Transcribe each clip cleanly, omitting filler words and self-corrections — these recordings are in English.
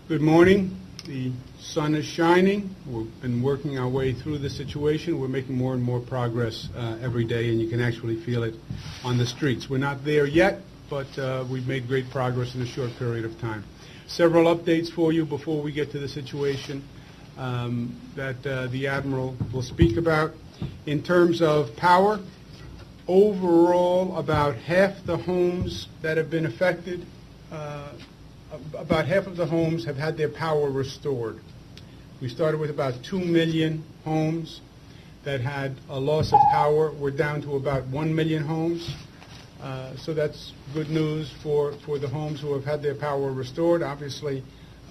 Good morning. The sun is shining. We've been working our way through the situation. We're making more and more progress every day, and you can actually feel it on the streets. We're not there yet, but we've made great progress in a short period of time. Several updates for you before we get to the situation that the Admiral will speak about. In terms of power, overall, about half the homes that have been affected, about half of the homes have had their power restored. We started with about 2 million homes that had a loss of power. We're down to about 1 million homes. So that's good news for the homes who have had their power restored. Obviously,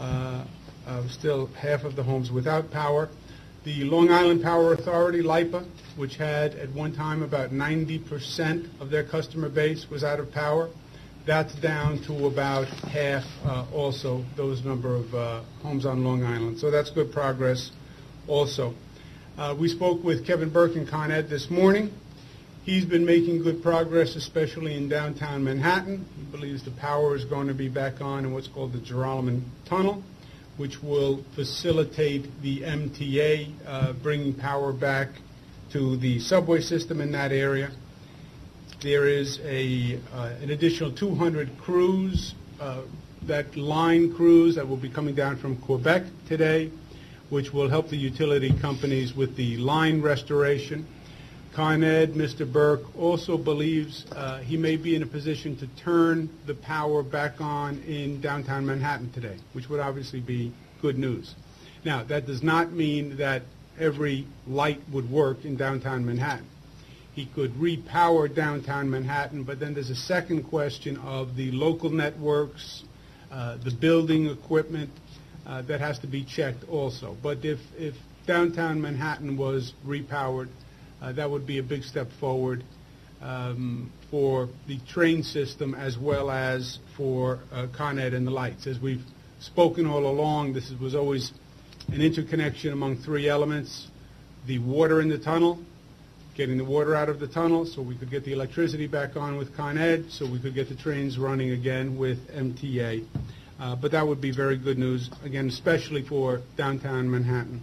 still half of the homes without power. The Long Island Power Authority, LIPA, which had at one time about 90% of their customer base was out of power, that's down to about half also, those number of homes on Long Island. So that's good progress also. We spoke with Kevin Burke in Con Ed this morning. He's been making good progress, especially in downtown Manhattan. He believes the power is going to be back on in what's called the Joralemon Tunnel, which will facilitate the MTA bringing power back to the subway system in that area. There is an additional 200 crews, that line crews that will be coming down from Quebec today, which will help the utility companies with the line restoration. Con Ed, Mr. Burke, also believes he may be in a position to turn the power back on in downtown Manhattan today, which would obviously be good news. Now, that does not mean that every light would work in downtown Manhattan. He could repower downtown Manhattan, but then there's a second question of the local networks, the building equipment that has to be checked also. But if downtown Manhattan was repowered, that would be a big step forward for the train system as well as for Con Ed and the lights. As we've spoken all along, this was always an interconnection among three elements: the water in the tunnel, getting the water out of the tunnel so we could get the electricity back on with Con Ed, so we could get the trains running again with MTA. But that would be very good news, again, especially for downtown Manhattan.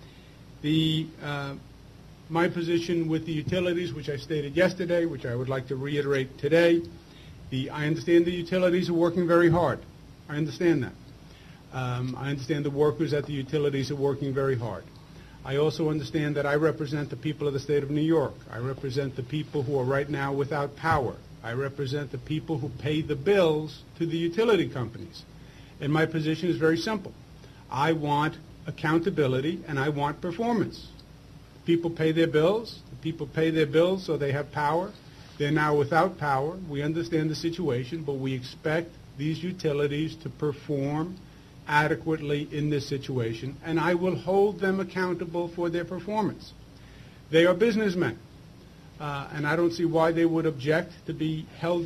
My position with the utilities, which I stated yesterday, which I would like to reiterate today, I understand the utilities are working very hard. I understand that. I understand the workers at the utilities are working very hard. I also understand that I represent the people of the state of New York. I represent the people who are right now without power. I represent the people who pay the bills to the utility companies. And my position is very simple. I want accountability and I want performance. People pay their bills. The people pay their bills so they have power. They're now without power. We understand the situation, but we expect these utilities to perform adequately in this situation, and I will hold them accountable for their performance. They are businessmen, and I don't see why they would object to be held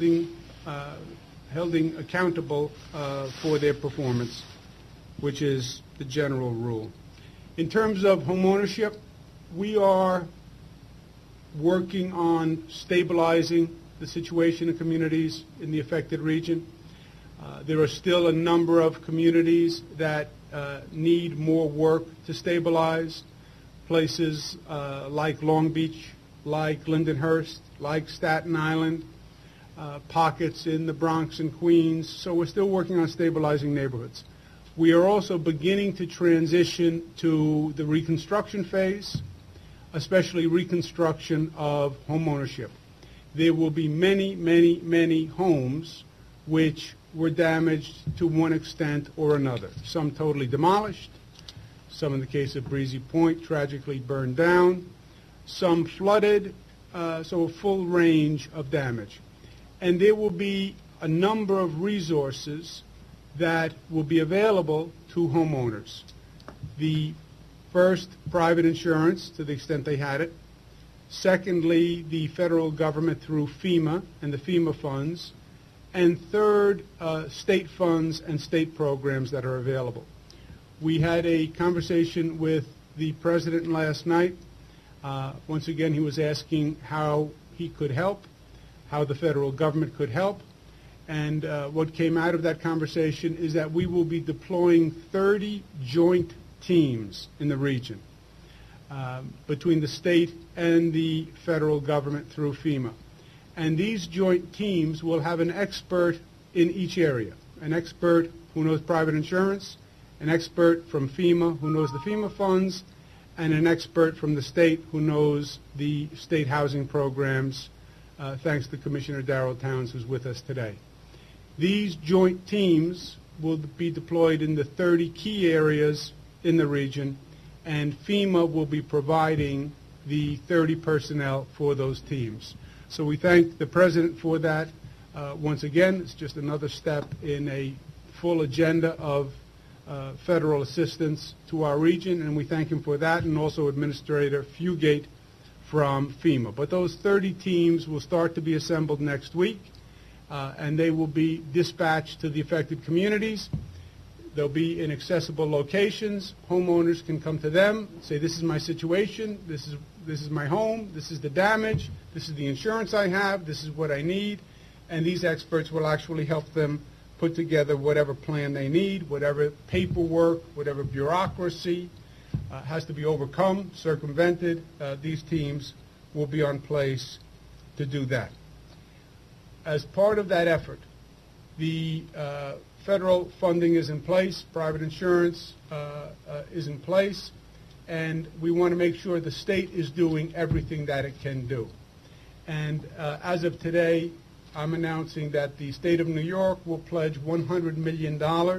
accountable for their performance, which is the general rule. In terms of home ownership, we are working on stabilizing the situation in communities in the affected region. There are still a number of communities that need more work to stabilize. Places like Long Beach, like Lindenhurst, like Staten Island, pockets in the Bronx and Queens. So we're still working on stabilizing neighborhoods. We are also beginning to transition to the reconstruction phase, especially reconstruction of home ownership. There will be many, many, many homes which were damaged to one extent or another. Some totally demolished, some in the case of Breezy Point tragically burned down, some flooded, so a full range of damage. And there will be a number of resources that will be available to homeowners. The first, private insurance to the extent they had it. Secondly, the federal government through FEMA and the FEMA funds. And third, state funds and state programs that are available. We had a conversation with the president last night. Once again, he was asking how he could help, how the federal government could help. And what came out of that conversation is that we will be deploying 30 joint teams in the region between the state and the federal government through FEMA. And these joint teams will have an expert in each area, an expert who knows private insurance, an expert from FEMA who knows the FEMA funds, and an expert from the state who knows the state housing programs, thanks to Commissioner Darrell Towns, who's with us today. These joint teams will be deployed in the 30 key areas in the region, and FEMA will be providing the 30 personnel for those teams. So we thank the President for that. Once again, it's just another step in a full agenda of federal assistance to our region, and we thank him for that, and also Administrator Fugate from FEMA. But those 30 teams will start to be assembled next week, and they will be dispatched to the affected communities. They'll be in accessible locations. Homeowners can come to them, say, this is my situation, this is my home, this is the damage, this is the insurance I have, this is what I need, and these experts will actually help them put together whatever plan they need, whatever paperwork, whatever bureaucracy has to be overcome, circumvented. These teams will be on place to do that. As part of that effort, the federal funding is in place, private insurance is in place, and we want to make sure the state is doing everything that it can do. And as of today, I'm announcing that the state of New York will pledge $100 million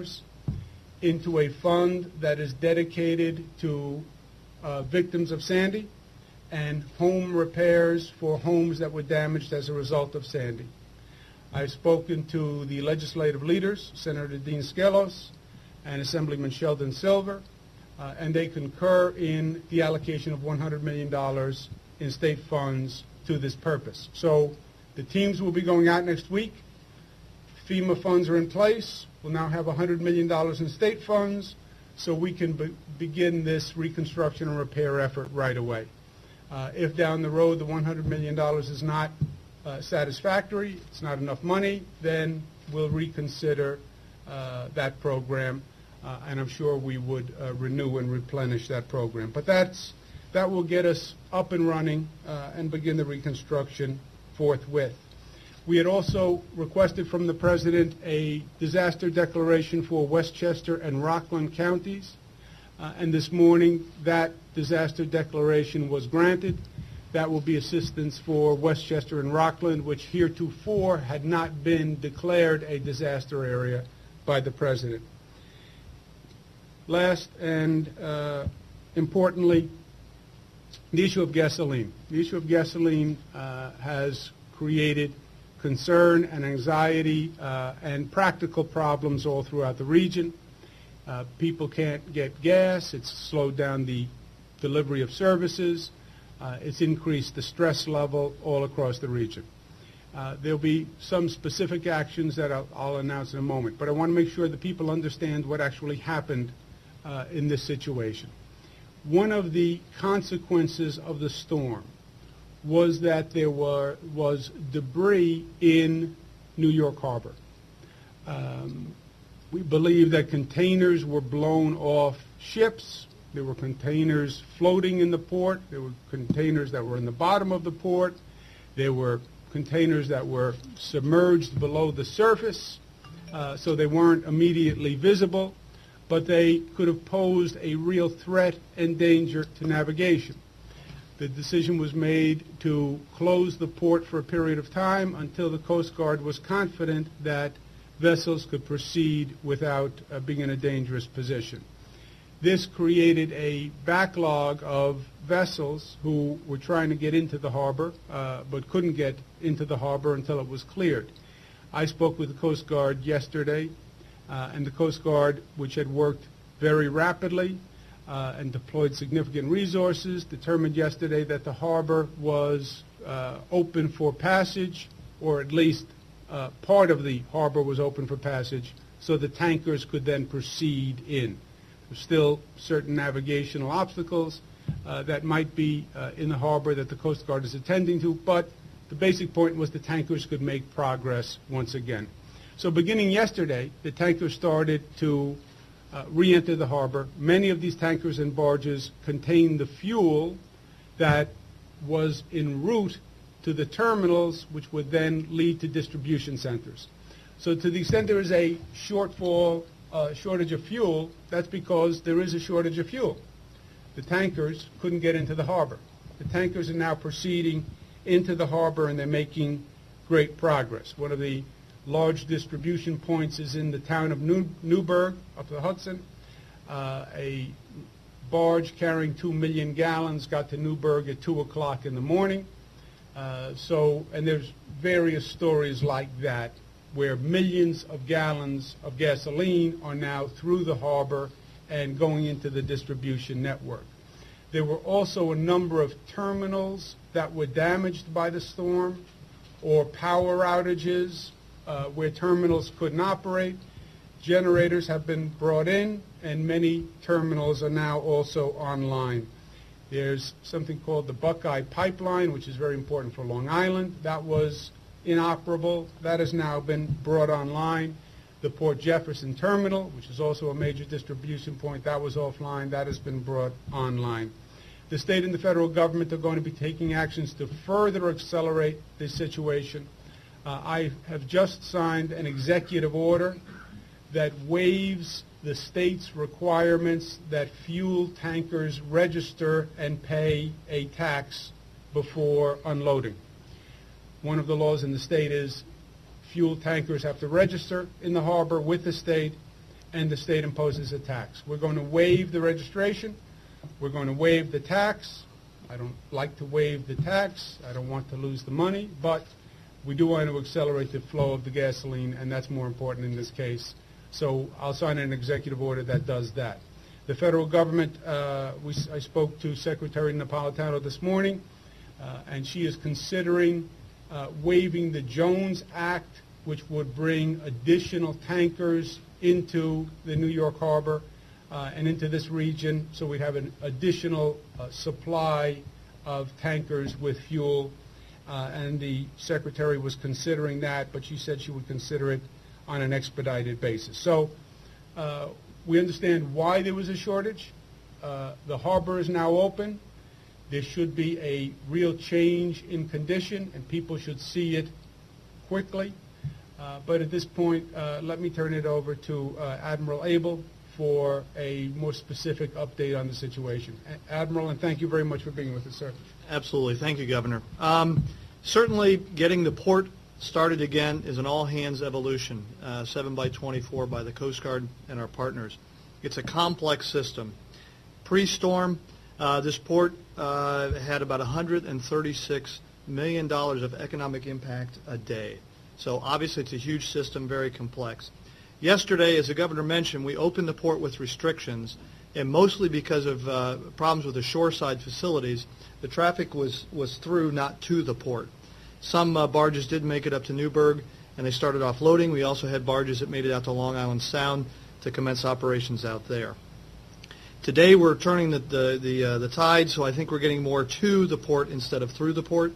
into a fund that is dedicated to victims of Sandy and home repairs for homes that were damaged as a result of Sandy. I've spoken to the legislative leaders, Senator Dean Skelos and Assemblyman Sheldon Silver, and they concur in the allocation of $100 million in state funds to this purpose. So the teams will be going out next week. FEMA funds are in place. We'll now have $100 million in state funds, so we can begin this reconstruction and repair effort right away. If down the road the $100 million is not satisfactory, it's not enough money, then we'll reconsider that program, and I'm sure we would renew and replenish that program. But that will get us up and running and begin the reconstruction forthwith. We had also requested from the President a disaster declaration for Westchester and Rockland counties, and this morning that disaster declaration was granted. That will be assistance for Westchester and Rockland, which heretofore had not been declared a disaster area by the President. Last and importantly, the issue of gasoline. The issue of gasoline has created concern and anxiety and practical problems all throughout the region. People can't get gas. It's slowed down the delivery of services. It's increased the stress level all across the region. There'll be some specific actions that I'll announce in a moment, but I want to make sure that people understand what actually happened in this situation. One of the consequences of the storm was that there was debris in New York Harbor. We believe that containers were blown off ships. There were containers floating in the port. There were containers that were in the bottom of the port. There were containers that were submerged below the surface, so they weren't immediately visible, but they could have posed a real threat and danger to navigation. The decision was made to close the port for a period of time until the Coast Guard was confident that vessels could proceed without being in a dangerous position. This created a backlog of vessels who were trying to get into the harbor but couldn't get into the harbor until it was cleared. I spoke with the Coast Guard yesterday, and the Coast Guard, which had worked very rapidly and deployed significant resources, determined yesterday that the harbor was open for passage, or at least part of the harbor was open for passage, so the tankers could then proceed in. There's still certain navigational obstacles that might be in the harbor that the Coast Guard is attending to, but the basic point was the tankers could make progress once again. So beginning yesterday, the tankers started to re-enter the harbor. Many of these tankers and barges contain the fuel that was en route to the terminals, which would then lead to distribution centers. So to the extent there is a shortage of fuel, that's because there is a shortage of fuel. The tankers couldn't get into the harbor. The tankers are now proceeding into the harbor, and they're making great progress. One of the large distribution points is in the town of Newburgh, up the Hudson. A barge carrying 2 million gallons got to Newburgh at 2 o'clock in the morning. And there's various stories like that where millions of gallons of gasoline are now through the harbor and going into the distribution network. There were also a number of terminals that were damaged by the storm, or power outages where terminals couldn't operate. Generators have been brought in, and many terminals are now also online. There's something called the Buckeye Pipeline, which is very important for Long Island. That was inoperable. That has now been brought online. The Port Jefferson Terminal, which is also a major distribution point, that was offline. That has been brought online. The state and the federal government are going to be taking actions to further accelerate this situation. I have just signed an executive order that waives the state's requirements that fuel tankers register and pay a tax before unloading. One of the laws in the state is fuel tankers have to register in the harbor with the state, and the state imposes a tax. We're going to waive the registration. We're going to waive the tax. I don't like to waive the tax. I don't want to lose the money, but we do want to accelerate the flow of the gasoline, and that's more important in this case. So I'll sign an executive order that does that. The federal government, I spoke to Secretary Napolitano this morning, and she is considering waiving the Jones Act, which would bring additional tankers into the New York harbor and into this region, so we'd have an additional supply of tankers with fuel. And the Secretary was considering that, but she said she would consider it on an expedited basis. So we understand why there was a shortage. The harbor is now open. There should be a real change in condition, and people should see it quickly. But at this point, let me turn it over to Admiral Abel for a more specific update on the situation. Admiral, and thank you very much for being with us, sir. Absolutely. Thank you, Governor. Certainly getting the port started again is an all-hands evolution, 7x24 by the Coast Guard and our partners. It's a complex system. Pre-storm, this port had about $136 million of economic impact a day. So obviously it's a huge system, very complex. Yesterday, as the Governor mentioned, we opened the port with restrictions, and mostly because of problems with the shoreside facilities, the traffic was through, not to the port. Some barges did make it up to Newburgh, and they started offloading. We also had barges that made it out to Long Island Sound to commence operations out there. Today we're turning the tide, so I think we're getting more to the port instead of through the port.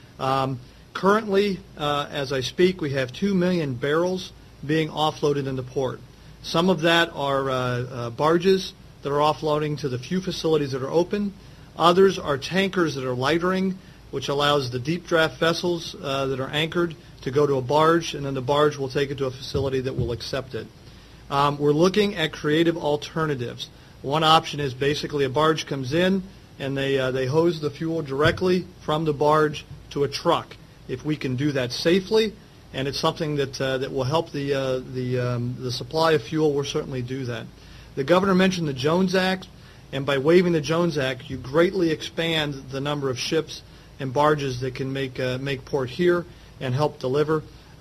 Currently, as I speak, we have 2 million barrels being offloaded in the port. Some of that are barges that are offloading to the few facilities that are open. Others are tankers that are lightering, which allows the deep draft vessels that are anchored to go to a barge, and then the barge will take it to a facility that will accept it. We're looking at creative alternatives. One option is basically a barge comes in and they hose the fuel directly from the barge to a truck. If we can do that safely, and it's something that will help the supply of fuel, we'll certainly do that. The Governor mentioned the Jones Act, and by waiving the Jones Act, you greatly expand the number of ships and barges that can make port here and help deliver.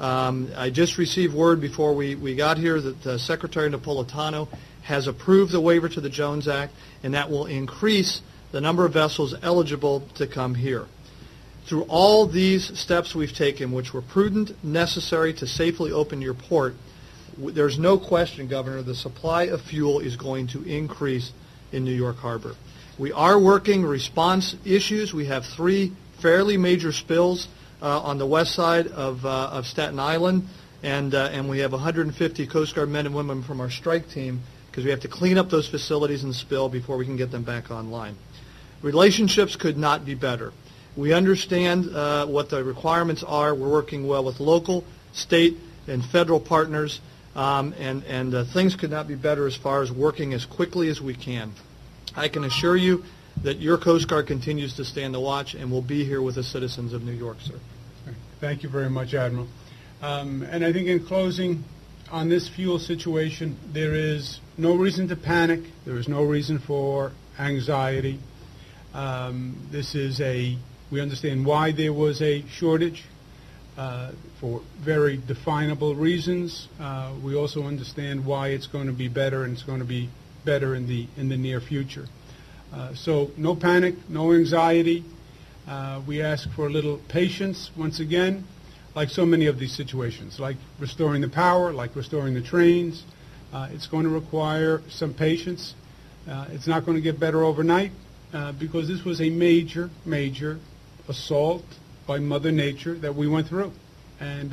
I just received word before we got here that Secretary Napolitano has approved the waiver to the Jones Act, and that will increase the number of vessels eligible to come here. Through all these steps we've taken, which were prudent, necessary to safely open your port, there's no question, Governor, the supply of fuel is going to increase in New York Harbor. We are working response issues. We have 3 fairly major spills on the west side of Staten Island and we have 150 Coast Guard men and women from our strike team because we have to clean up those facilities and spill before we can get them back online. Relationships could not be better. We understand what the requirements are. We're working well with local, state, and federal partners, and things could not be better as far as working as quickly as we can. I can assure you that your Coast Guard continues to stand the watch and will be here with the citizens of New York, sir. Thank you very much, Admiral. And I think in closing, on this fuel situation, there is no reason to panic. There is no reason for anxiety. We understand why there was a shortage for very definable reasons. We also understand why it's going to be better, and it's going to be better in the near future. So no panic, no anxiety. We ask for a little patience once again, like so many of these situations, like restoring the power, like restoring the trains. It's going to require some patience. It's not going to get better overnight because this was a major, major assault by Mother Nature that we went through. And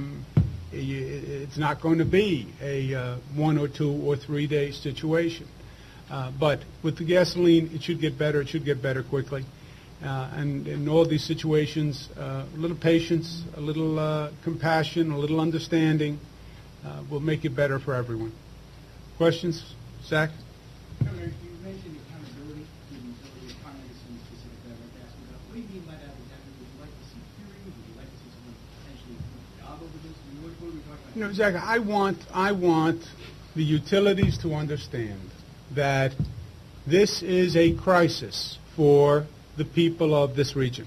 it's not going to be a 1 or 2 or 3 day situation. But with the gasoline, it should get better. It should get better quickly. And in all these situations, a little patience, a little compassion, a little understanding will make it better for everyone. Questions? Zach? Governor, you mentioned accountability to the utility. Finally, some specific that I'd like to ask you about. What do you mean by that exactly? Would you like to see hearings? Would you like to see someone potentially do a job over this? I mean, what are we talking about? Zach, I want the utilities to understand that this is a crisis for the people of this region.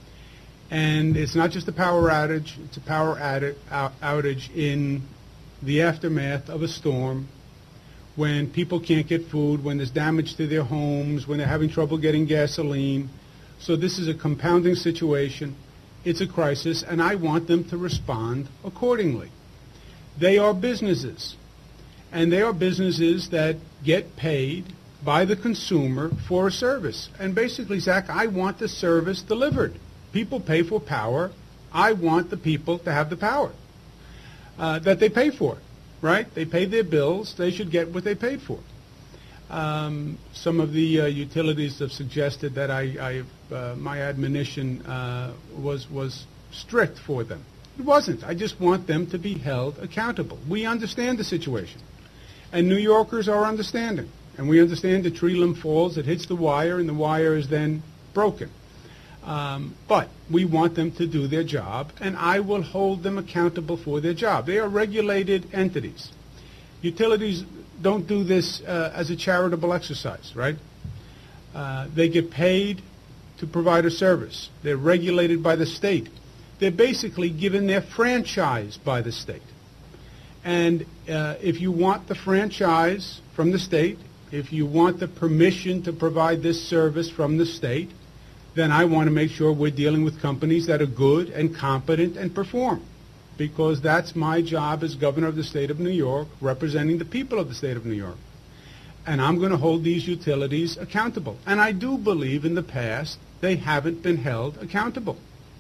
And it's not just a power outage, it's a power outage in the aftermath of a storm, when people can't get food, when there's damage to their homes, when they're having trouble getting gasoline. So this is a compounding situation. It's a crisis, and I want them to respond accordingly. They are businesses, and they are businesses that get paid by the consumer for a service. And basically, Zach, I want the service delivered. People pay for power. I want the people to have the power that they pay for, right? They pay their bills. They should get what they paid for. Some of the utilities have suggested that my admonition was strict for them. It wasn't. I just want them to be held accountable. We understand the situation. And New Yorkers are understanding. And we understand the tree limb falls, it hits the wire, and the wire is then broken. But we want them to do their job, and I will hold them accountable for their job. They are regulated entities. Utilities don't do this as a charitable exercise, right? They get paid to provide a service. They're regulated by the state. They're basically given their franchise by the state. And if you want the franchise from the state, if you want the permission to provide this service from the state, then I want to make sure we're dealing with companies that are good and competent and perform, because that's my job as governor of the state of New York, representing the people of the state of New York. And I'm going to hold these utilities accountable. And I do believe in the past they haven't been held accountable.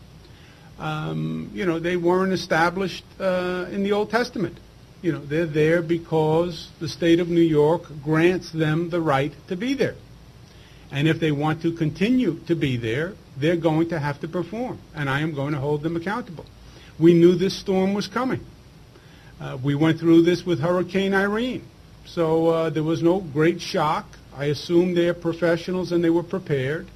They weren't established in the Old Testament. They're there because the state of New York grants them the right to be there. And if they want to continue to be there, they're going to have to perform. And I am going to hold them accountable. We knew this storm was coming. We went through this with Hurricane Irene. So there was no great shock. I assume they're professionals and they were prepared.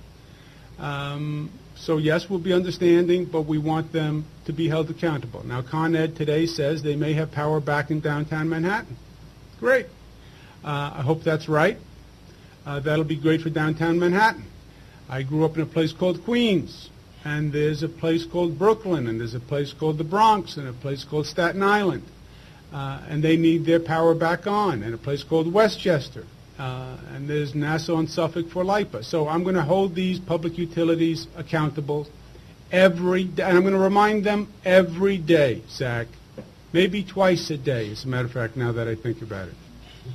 So yes, we'll be understanding, but we want them to be held accountable. Now, Con Ed today says they may have power back in downtown Manhattan. Great. I hope that's right. That'll be great for downtown Manhattan. I grew up in a place called Queens, and there's a place called Brooklyn, and there's a place called the Bronx, and a place called Staten Island. And they need their power back on, and a place called Westchester. And there's Nassau and Suffolk for LIPA. So I'm going to hold these public utilities accountable every day. And I'm going to remind them every day, Zach. Maybe twice a day, as a matter of fact, now that I think about it.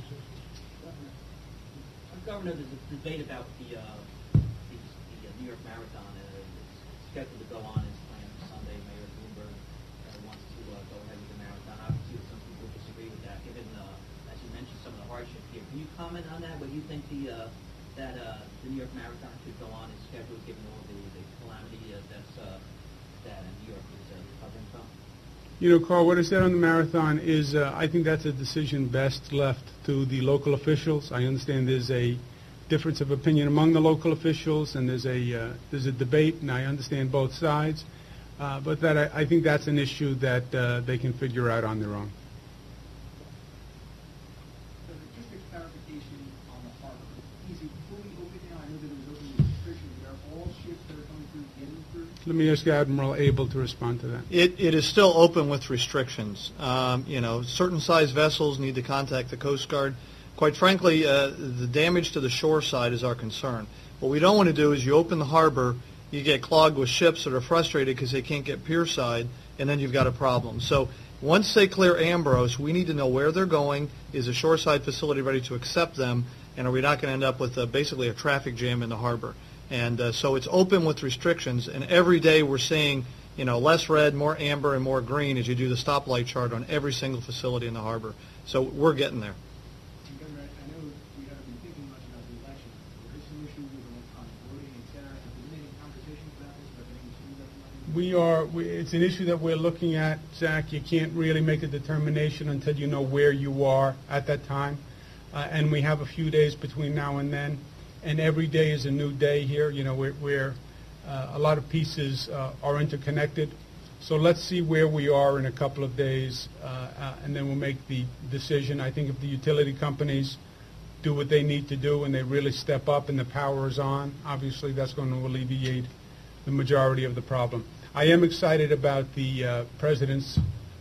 Governor, there's a debate about the New York Marathon. It's scheduled to go on. It's planned for Sunday. Mayor Bloomberg wants to go ahead with the marathon. given, as you mentioned, some of the hardship here. Can you comment on that? Would you think the New York Marathon should go on as scheduled, given all the calamity that New York is recovering from? You know, Carl, what I said on the marathon is I think that's a decision best left to the local officials. I understand there's a difference of opinion among the local officials, and there's a debate, and I understand both sides. But I think that's an issue that they can figure out on their own. So just a clarification on the harbor. Is it fully open now? I know that it was open with restrictions, but are all ships that are coming through getting through? Let me ask Admiral Abel to respond to that. It is still open with restrictions. Certain size vessels need to contact the Coast Guard. Quite frankly, the damage to the shore side is our concern. What we don't want to do is you open the harbor, you get clogged with ships that are frustrated because they can't get pier side, and then you've got a problem. So once they clear Ambrose, we need to know where they're going. Is the shoreside facility ready to accept them? And are we not going to end up with basically a traffic jam in the harbor? And so it's open with restrictions, and every day we're seeing less red, more amber, and more green as you do the stoplight chart on every single facility in the harbor. So we're getting there. Governor, I know we haven't been thinking much about the election. There is some issue with electronic voting, et cetera. Have there been any conversations about this, about getting some It's an issue that we're looking at, Zach. You can't really make a determination until you know where you are at that time. And we have a few days between now and then. And every day is a new day here. Where a lot of pieces are interconnected. So let's see where we are in a couple of days, and then we'll make the decision. I think if the utility companies do what they need to do and they really step up and the power is on, obviously that's going to alleviate the majority of the problem. I am excited about the President's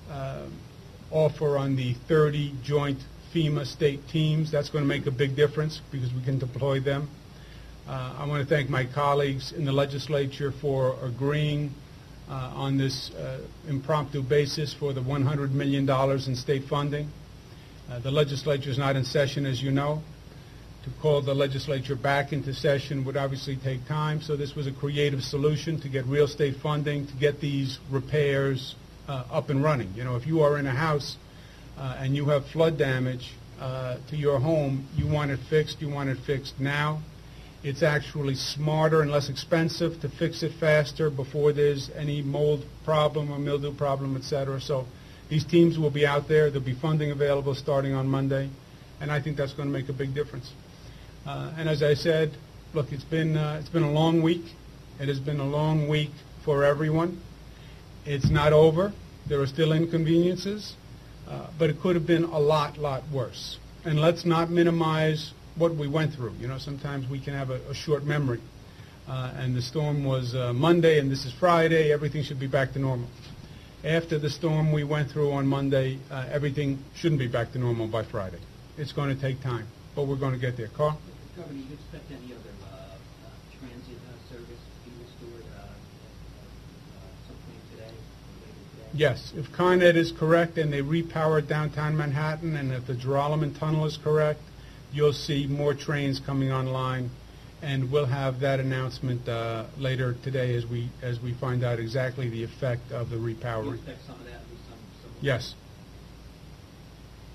offer on the 30 joint FEMA state teams. That's going to make a big difference because we can deploy them. I want to thank my colleagues in the legislature for agreeing on this impromptu basis for the $100 million in state funding. The legislature is not in session, as you know. To call the legislature back into session would obviously take time, so this was a creative solution to get real state funding, to get these repairs up and running. If you are in a house and you have flood damage to your home, you want it fixed now. It's actually smarter and less expensive to fix it faster before there's any mold problem or mildew problem, et cetera. So these teams will be out there. There'll be funding available starting on Monday, and I think that's going to make a big difference. And as I said, look, it's been a long week. It has been a long week for everyone. It's not over. There are still inconveniences, but it could have been a lot worse. And let's not minimize what we went through. Sometimes we can have a short memory. And the storm was Monday, and this is Friday. Everything should be back to normal. After the storm we went through on Monday, everything shouldn't be back to normal by Friday. It's going to take time, but we're going to get there. Carl? Governor, do you expect any other transit service to be restored at some point today or later today? Yes. If Con Ed is correct and they repower downtown Manhattan, and if the Joralemon Tunnel is correct, you'll see more trains coming online, and we'll have that announcement later today as we find out exactly the effect of the repowering. Do you expect some of that to be some Yes.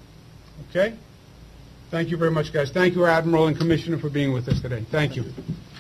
Okay. Thank you very much, guys. Thank you, Admiral and Commissioner, for being with us today. Thank you.